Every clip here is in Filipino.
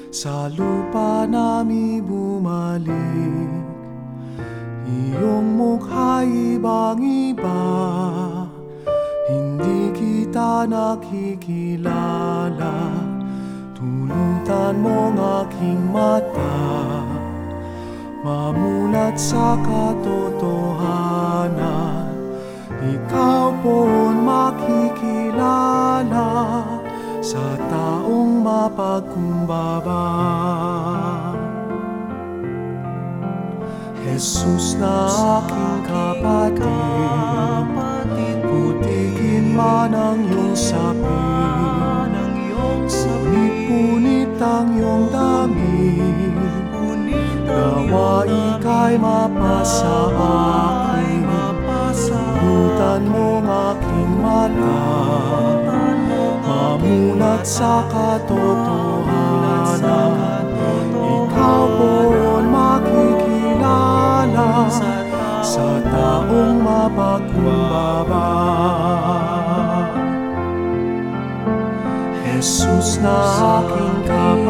sa lupa nami bumalik. Iyong mukha'y ibang-iba, hindi kita nakikilala. Tulutan mong aking mata, mamulat sa katotohanan. Ikaw po'y makikilala sa taong mapagkumbaba. Jesus na aking kapatid, putikin man ang iyong sapin, punit ang iyong damit, nawa ika'y mapasa akin. Tulutan mong aking mata, mamulat sa katotohanan. Ikaw po'y makikilala sa taong mapagkumbaba. Jesus na aking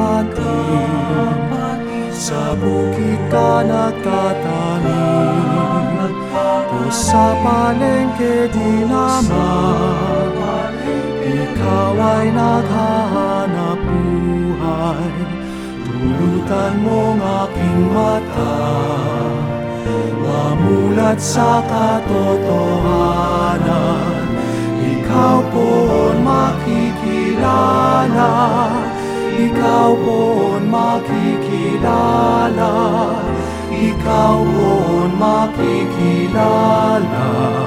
kapatid, sa bukid ka nagtatanim, o sa palengke di naman, ikaw ay naghahanap buhay. Tulutan mong aking mata, mamulat sa katotohanan. Ikaw po'y makikilala, ikaw po'y makikilala, ikaw po'y makikilala.